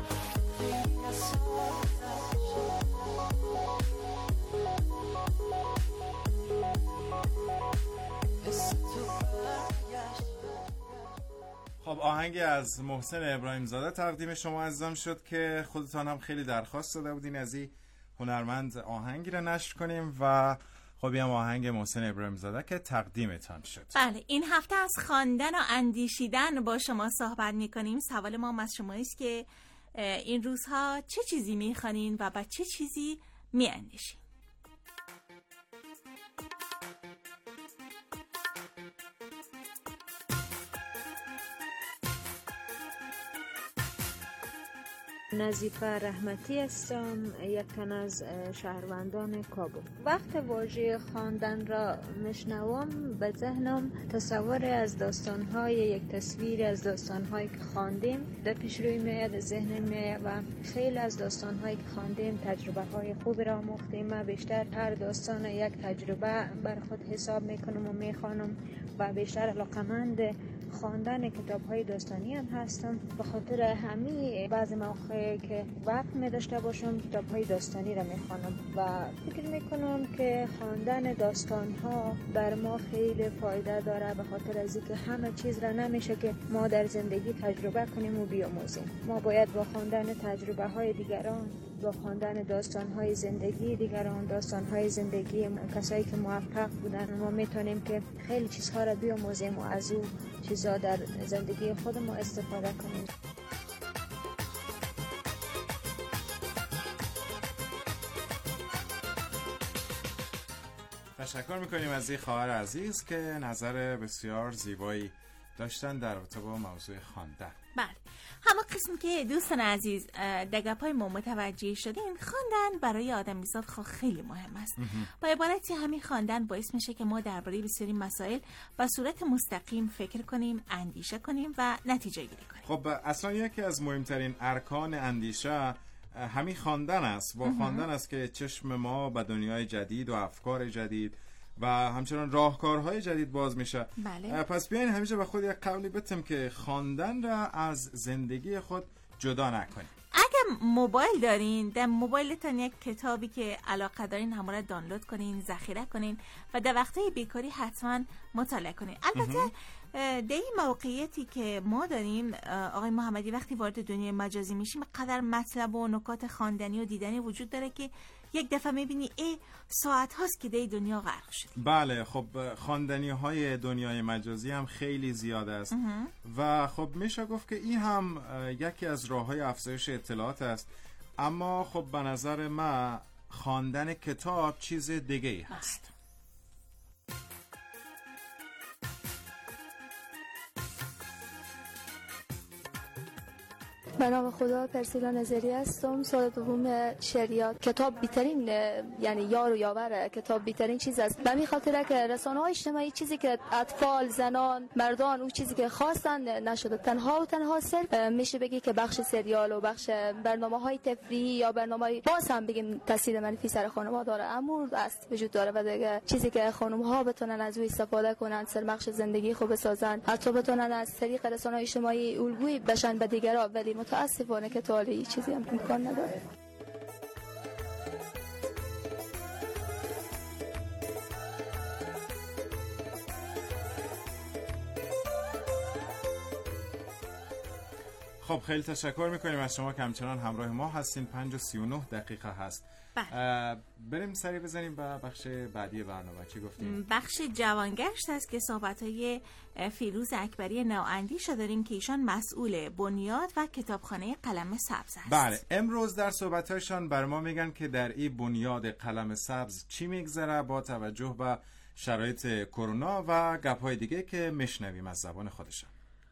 خب آهنگی از محسن ابراهیم زاده تقدیم شما عزیزان شد که خودتان هم خیلی درخواست داده بودین از این هنرمند آهنگی رو نشر کنیم و خب هم آهنگ محسن ابراهیم زاده که تقدیمتان شد. بله این هفته از خواندن و اندیشیدن با شما صحبت میکنیم. سوال ما از شما است که این روزها چه چیزی میخوانین و با چه چیزی میاندیشین؟ نظیفه رحمتی هستم، یک تن از شهروندان کابل. وقت واژه خواندن را میشنوم به ذهنم تصور از داستان‌های یک تصویر از داستان‌هایی که خواندیم در پیش روی میاد، ذهن میاد و خیلی از داستان‌هایی که خواندیم تجربه‌های خوبی را آموختیم. من بیشتر هر داستان یک تجربه بر خود حساب میکنم و میخوانم و بیشتر علاقه‌مند خواندن کتاب‌های داستانی هم هستم. به خاطر همین بعضی موقع که وقت می داشته باشم کتاب‌های داستانی را میخوانم و فکر میکنم که خواندن داستان‌ها بر ما خیلی فایده داره، به خاطر از اینکه همه چیز را نمیشه که ما در زندگی تجربه کنیم و بیاموزیم. ما باید با خواندن تجربه‌های دیگران، با خواندن داستان‌های زندگی دیگران، داستان‌های زندگی کسایی که موفق بودن، ما میتونیم که خیلی چیزها را بیاموزیم و از او چیزا در زندگی خود ما استفاده کنیم. تشکر میکنیم از این خواهر عزیز که نظر بسیار زیبایی داشتن در رابطه با موضوع خواندن. بله، همه قسم که دوستان عزیز در گپ‌های ما متوجه شدین، خواندن برای آدمیزاد خیلی مهم است. با عبارتی همین خواندن باعث میشه که ما درباره بسیاری مسائل به صورت مستقیم فکر کنیم، اندیشه کنیم و نتیجه گیری کنیم. خب اصلا یکی از مهمترین ارکان اندیشه همین خواندن است. با خواندن است که چشم ما به دنیای جدید و افکار جدید و همچنان راهکارهای جدید باز میشه. بله. پس بیاین همیشه به خود یک قولی بتیم که خواندن را از زندگی خود جدا نکنیم. اگه موبایل دارین، در موبایلتون یک کتابی که علاقه دارین همون رو دانلود کنین، ذخیره کنین و در وقتهای بیکاری حتما مطالعه کنین. البته در این موقعیتی که ما داریم آقای محمدی، وقتی وارد دنیای مجازی میشیم قدر مطلب و نکات خواندنی و دیدنی وجود داره که یک دفعه میبینی ای ساعت هاست که در دنیا غرق شدیم. بله، خب خواندنی های دنیای مجازی هم خیلی زیاد است و خب میشه گفت که این هم یکی از راه های افزایش اطلاعات است، اما خب به نظر من خواندن کتاب چیز دیگه ای هست. به نام خدا، پرسیلا نظری هستم. سال دوم شریعت. کتاب بیترین، یعنی یار و یاور کتاب بیترین چیز است. به همین خاطر که رسانه‌های اجتماعی چیزی که اطفال، زنان، مردان اون چیزی که خواستن نشده. تنها و تنها صرف میشه بگی که بخش سریال و بخش برنامه‌های تفریحی یا برنامه‌های باز هم بگیم تاثیر منفی سر خانم‌ها داره، اما است وجود داره و دیگه چیزی که خانم‌ها بتونن از اون استفاده کنن، سرمخش زندگی خوب بسازن، حتی بتونن از طریق رسانه‌های اجتماعی الگویی بشن به دیگران، ولی متاسفانه که تالی چیزی هم امکان نداره. خب خیلی تشکر میکنیم از شما که همچنان همراه ما هستین. پنج و سی و نه دقیقه هست. بریم سری بزنیم به بخش بعدی برنامه. چی گفتیم؟ بخش جوانگشت است که صحبت‌های فیروز اکبری نواندیش داریم که ایشان مسئول بنیاد و کتابخانه قلم سبز است. بله، امروز در صحبت‌هایشان بر ما میگن که در این بنیاد قلم سبز چی میگذره با توجه به شرایط کرونا و گپ‌های دیگه که میشنویم از زبان خودشان.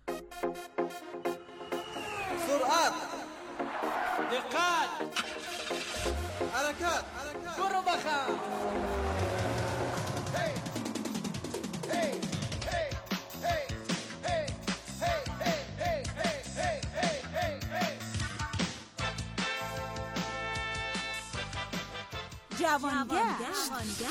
سرعت، دقت، حرکت، برو بخم. جوانگشت.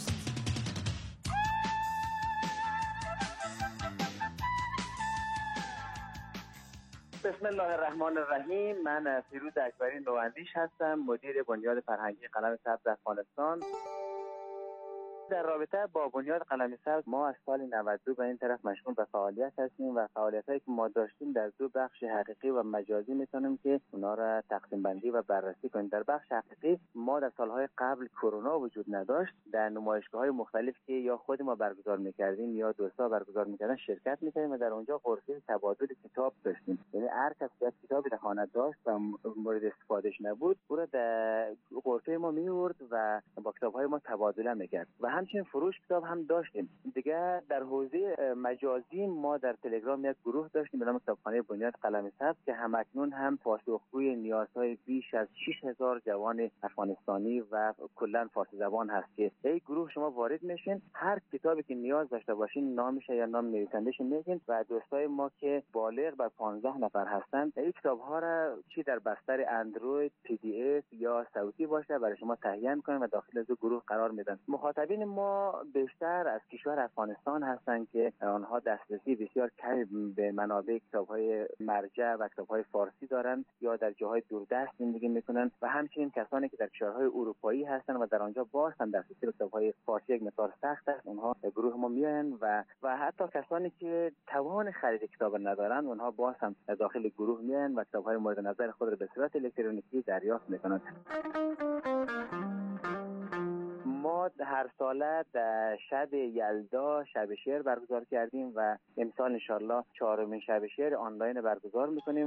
بسم الله الرحمن الرحیم. من فیروز اکبری نواندیش هستم، مدیر بنیاد فرهنگی قلم سبز افغانستان. در رابطه با بنیاد قلم سبز ما از سال نود و دو به این طرف مشغول به فعالیت هستیم و فعالیتایی که ما داشتیم در دو بخش حقیقی و مجازی میتونیم که اونا را تقسیم بندی و بررسی کنیم. در بخش حقیقی ما در سالهای قبل کرونا وجود نداشت، در نمایشگاه‌های مختلف که یا خود ما برگزار میکردیم یا دوستا برگزار میکردن شرکت میکردیم و در اونجا غرفه تبادل کتاب داشتیم. یعنی هر کس که کتابی در خانه داشت و مورد استفادهش نبود او را در غرفه ما میورد و با کتاب‌های ما تبادله میکرد. و همچنین فروش کتاب هم داشتیم. دیگه در حوزه مجازی ما در تلگرام یک گروه داشتیم به نام کتابخانه بنیاد قلم سبز که همکنون هم پاسخگوی نیازهای بیش از شش هزار جوان افغانستانی و کلا فارسی زبان هست که این گروه شما وارد میشین، هر کتابی که نیاز داشته باشین نامش یا نام نویسنده‌اش میگین و دوستای ما که بالغ بر پانزده نفر هستند این کتاب‌ها را چی در بستر اندروید، پی دی اف یا صوتی باشه برای شما تهیه می‌کنن و داخل از گروه قرار میدن. مخاطبین ما بیشتر از کشور افغانستان هستند که آنها دسترسی بسیار کمی به منابع کتاب‌های مرجع و کتاب‌های فارسی دارند یا در جاهای دوردست زندگی می‌کنند و همچنین کسانی که در کشورهای اروپایی هستند و در آنجا باز هم دسترسی به کتاب‌های فارسی یک مقدار سخت است، اونها به گروه ما میآیند و و حتی کسانی که توان خرید کتاب ندارند اونها باز هم داخل گروه میآیند و کتاب‌های مورد نظر خود را به صورت الکترونیکی دریافت می‌کنند. ما هر ساله در شب یلدا شب شعر برگزار کردیم و امسال انشالله چهارمین شب شعر آنلاین برگزار میکنیم.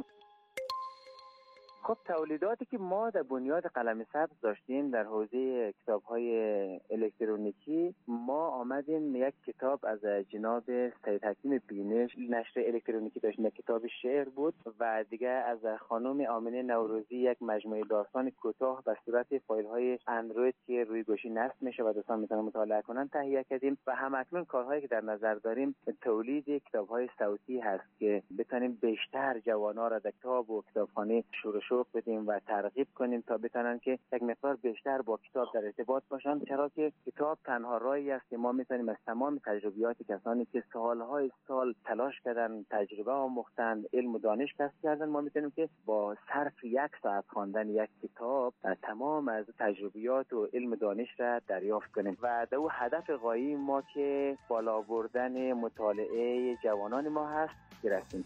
خب تولیداتی که ما در بنیاد قلم سبز داشتیم در حوزه کتاب‌های الکترونیکی، ما آمدیم یک کتاب از جناب سید حکیم بینش نشر الکترونیکی داشتیم، یک کتاب شعر بود و دیگه از خانم آمنه نوروزی یک مجموعه داستان کوتاه به صورت فایل‌های اندروید که روی گوشی نصب میشه و دوستان میتونن مطالعه کنن تهیه کردیم و همکنون کارهایی که در نظر داریم تولید کتاب‌های صوتی هست که بتونیم بیشتر جوان‌ها را در کتاب و کتابخانه شروع بدیم و ترغیب کنیم تا بتونن که یک مقدار بیشتر با کتاب در ارتباط باشن، چرا که کتاب تنها راهی است که ما میتونیم از تمام تجربیات کسانی که سالهای سال تلاش کردن، تجربه آموختن، علم و دانش کسب کردن، ما میتونیم که با صرف یک ساعت خواندن یک کتاب تمام از تجربیات و علم و دانش را دریافت کنیم و در اون هدف غایی ما که بالا بردن مطالعه جوانان ما هست برسیم.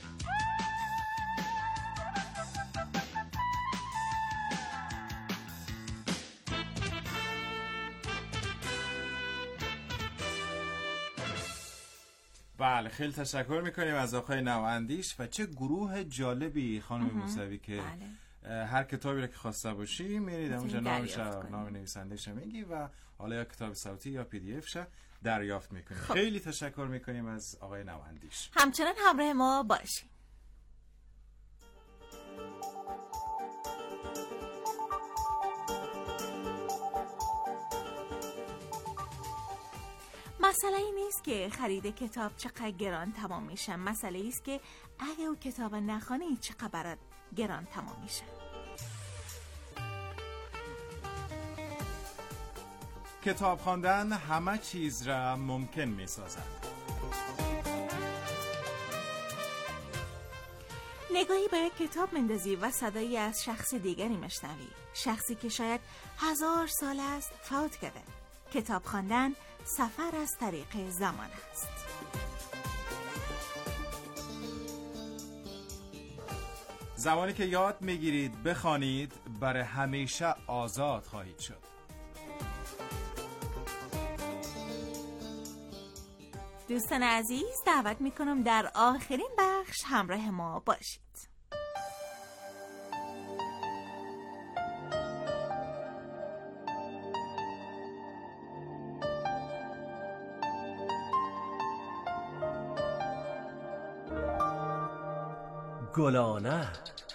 بله، خیلی تشکر میکنیم از آقای نواندیش و چه گروه جالبی خانم موسوی که بله. هر کتابی را که خواسته باشی میرید اونجا نامش نام نویسنده‌اش میگی و حالا یا کتاب صوتی یا پی دی اف شه دریافت میکنیم. خب. خیلی تشکر میکنیم از آقای نواندیش. همچنان همراه ما باشید. مسئله این نیست که خرید کتاب چقدر گران تمام میشه، مسئله ایست که اگه او کتاب نخوانی چقدر برات گران تمام میشه. کتاب خواندن همه چیز را ممکن میسازد. نگاهی به یک کتاب مندازی و صدایی از شخص دیگری مشنوی، شخصی که شاید هزار سال است فوت کرده. کتاب خواندن سفر از طریق زمان است. زمانی که یاد میگیرید بخوانید برای همیشه آزاد خواهید شد. دوستان عزیز، دعوت میکنم در آخرین بخش همراه ما باشید. گلانه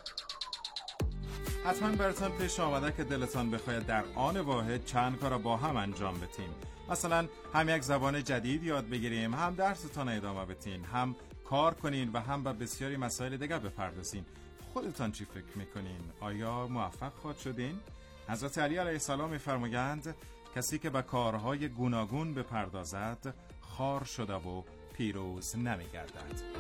حتما براتون پیش آمده که دلتان بخواید در آن واحد چند کار را با هم انجام بدین. مثلا هم یک زبان جدید یاد بگیریم، هم درستان ادامه بدین، هم کار کنین و هم به بسیاری مسائل دیگر بپردازین. خودتان چی فکر میکنین؟ آیا موفق خواهد شدین؟ حضرت علی علیه السلام میفرمایند کسی که به کارهای گوناگون بپردازد خار شده و پیروز نمیگردد.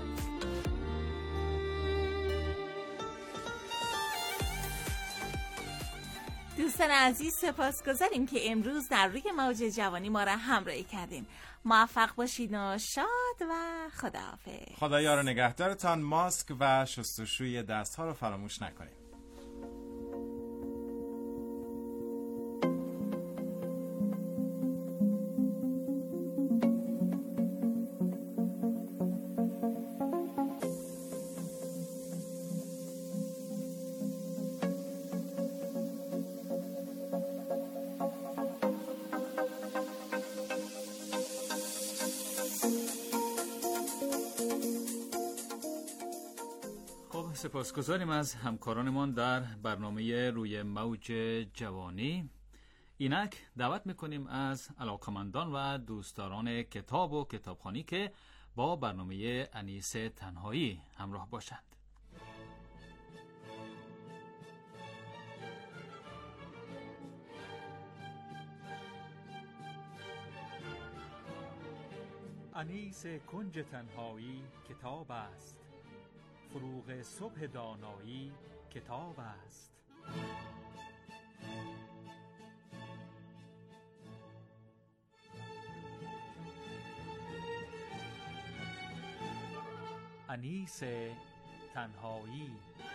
دوستان عزیز، سپاسگزاریم که امروز در روی موج جوانی ما را همراهی کردین. موفق باشید و شاد و خداحافظ. خدا یار و نگهدارتان. ماسک و شستشوی دست ها رو فراموش نکنید. سپاسگزاریم از همکارانمان در برنامه روی موج جوانی. اینک دعوت میکنیم از علاقمندان و دوستداران کتاب و کتابخوانی که با برنامه انیس تنهایی همراه باشند. انیس کنج تنهایی کتاب است، فروغ صبح دانایی کتاب است. انیس تنهایی.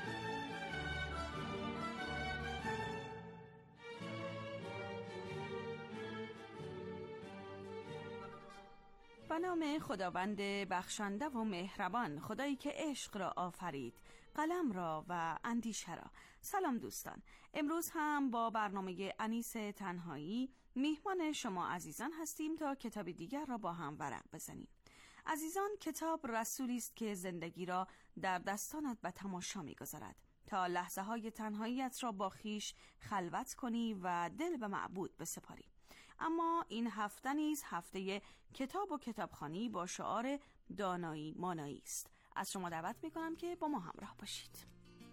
به نام خداوند بخشنده و مهربان، خدایی که عشق را آفرید، قلم را و اندیشه را. سلام دوستان، امروز هم با برنامه انیس تنهایی میهمان شما عزیزان هستیم تا کتاب دیگر را با هم ورق بزنیم. عزیزان، کتاب رسولی است که زندگی را در دستانت به تماشا می‌گذارد تا لحظه های تنهاییت را با خیش خلوت کنی و دل به معبود بسپاری. اما این هفته نیز هفته کتاب و کتابخوانی با شعار دانایی مانایی است. از شما دعوت میکنم که با ما همراه باشید.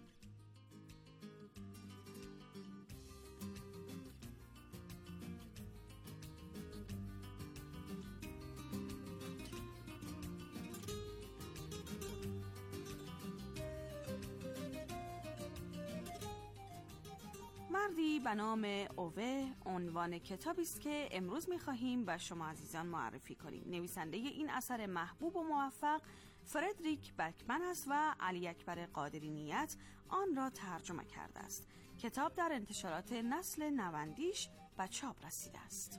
مردی به نام اوه عنوان کتابی است که امروز می‌خواهیم به شما عزیزان معرفی کنیم. نویسنده این اثر محبوب و موفق فردریک بکمن است و علی اکبر قادری نیت آن را ترجمه کرده است. کتاب در انتشارات نسل نوندیش به چاپ رسیده است.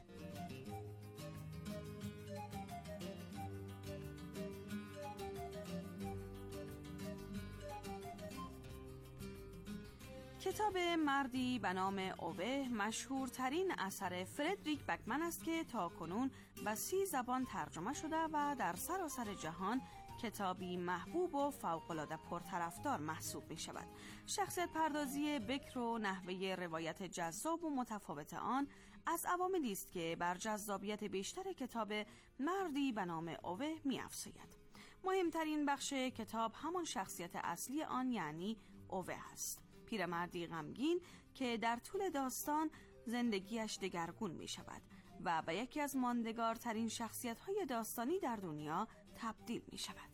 کتاب مردی به نام اوه مشهورترین اثر فردریک بکمن است که تاکنون به سی زبان ترجمه شده و در سراسر جهان کتابی محبوب و فوق‌العاده پرطرفدار محسوب می شود. شخصیت پردازی بکر و نحوه روایت جذاب و متفاوت آن از عواملی است که بر جذابیت بیشتر کتاب مردی به نام اوه می‌افزاید. مهمترین بخش کتاب همان شخصیت اصلی آن یعنی اوه است. پیرمردی غمگین که در طول داستان زندگیش دگرگون می شود و به یکی از ماندگارترین شخصیت‌های داستانی در دنیا تبدیل می شود.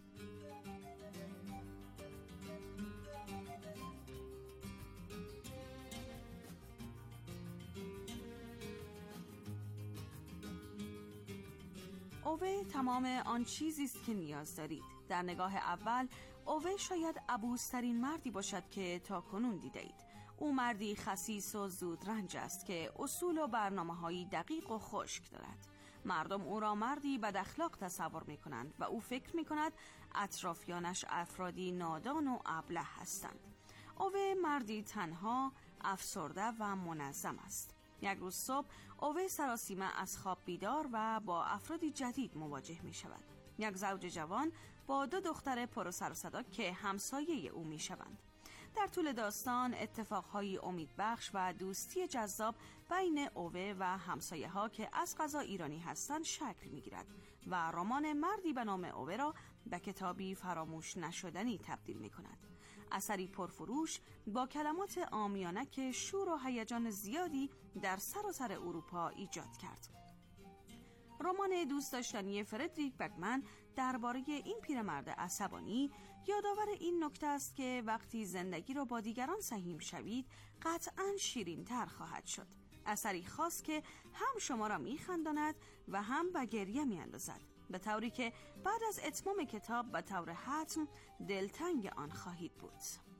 اوه تمام آن چیزی است که نیاز دارید. در نگاه اول اوه شاید عبوس‌ترین مردی باشد که تا کنون دیدید. او مردی خسیس و زودرنج است که اصول و برنامه‌های دقیق و خشک دارد. مردم او را مردی بد اخلاق تصور می‌کنند و او فکر می‌کند اطرافیانش افرادی نادان و ابله هستند. اوه مردی تنها، افسرده و منظم است. یک روز صبح اوه سراسیمه از خواب بیدار و با افرادی جدید مواجه می شود. یک زوج جوان با دو دختر پر و سر و صدا که همسایه او می شوند. در طول داستان اتفاقهای امیدبخش و دوستی جذاب بین اوه و همسایه ها که از قضا ایرانی هستند شکل می گیرد و رمان مردی به نام اوه را به کتابی فراموش نشدنی تبدیل می کند. اثری پرفروش با کلمات عامیانه که شور و هیجان زیادی در سراسر اروپا ایجاد کرد. رمان دوست داشتنی فردریک بگمن درباره این پیرمرد عصبانی یادآور این نکته است که وقتی زندگی را با دیگران سهیم شوید قطعاً شیرین تر خواهد شد. اثری خاص که هم شما را میخنداند و هم به گریه میاندازد، به طوری که بعد از اتمام کتاب به طور حتم دلتنگ آن خواهید بود.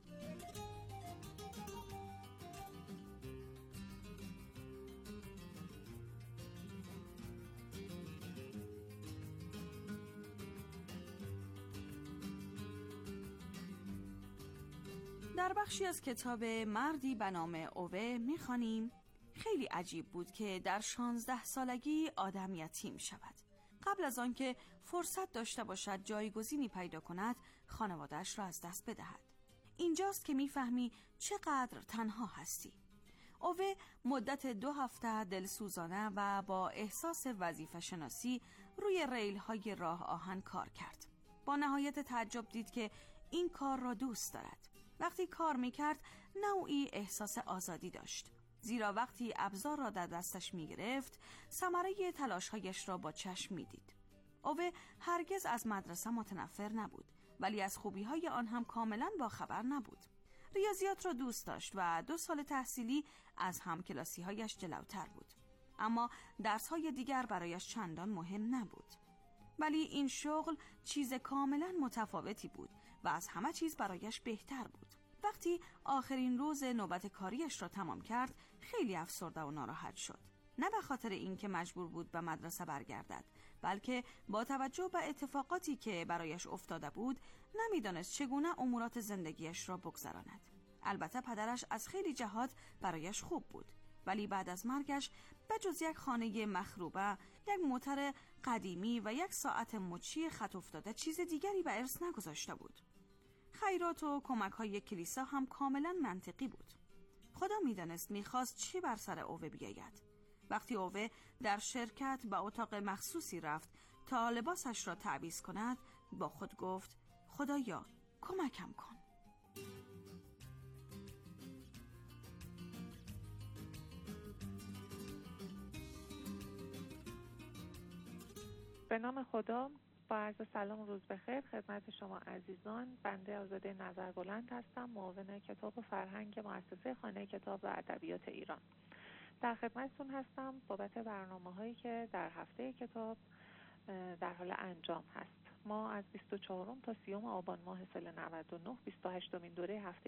در بخشی از کتاب مردی به نام اوه می‌خوانیم خیلی عجیب بود که در شانزده سالگی آدم یتیم شود. قبل از آنکه فرصت داشته باشد جایگزینی پیدا کند خانواده‌اش را از دست بدهد. اینجاست که می‌فهمی چقدر تنها هستی. اوه مدت دو هفته دلسوزانه و با احساس وظیفه شناسی روی ریل‌های راه آهن کار کرد. با نهایت تعجب دید که این کار را دوست دارد. وقتی کار میکرد نوعی احساس آزادی داشت، زیرا وقتی ابزار را در دستش میگرفت ثمره تلاش‌هایش را با چشم میدید. اوه هرگز از مدرسه متنفر نبود، ولی از خوبی‌های آن هم کاملاً باخبر نبود. ریاضیات را دوست داشت و دو سال تحصیلی از همکلاسی‌هایش جلوتر بود، اما درس‌های دیگر برایش چندان مهم نبود. ولی این شغل چیز کاملا متفاوتی بود و از همه چیز برایش بهتر بود. وقتی آخرین روز نوبت کاریش را تمام کرد خیلی افسرده و ناراحت شد. نه به خاطر اینکه مجبور بود به مدرسه برگردد، بلکه با توجه به اتفاقاتی که برایش افتاده بود نمیدانست چگونه امورات زندگیش را بگذراند. البته پدرش از خیلی جهات برایش خوب بود، ولی بعد از مرگش به جز یک خانه مخروبه، یک موتر قدیمی و یک ساعت مچی خط افتاده چیز دیگری به ارث نگذاشته بود. خیرات و کمک‌های کلیسا هم کاملا منطقی بود. خدا می‌دانست می‌خواست چی بر سر اوه بیاید. وقتی اوه در شرکت به اتاق مخصوصی رفت تا لباسش را تعویض کند، با خود گفت خدایا کمکم کن. به نام خدا، با عرض سلام و روز بخیر خدمت شما عزیزان. بنده آزاده نظربلند هستم، معاون کتاب و فرهنگ مؤسسه خانه کتاب و ادبیات ایران. در خدمتتون هستم بابت برنامه‌هایی که در هفته کتاب در حال انجام هست. ما از بیست و چهارم تا سیوم آبان ماه سال نود و نه بیست و هشتمین دوره هفته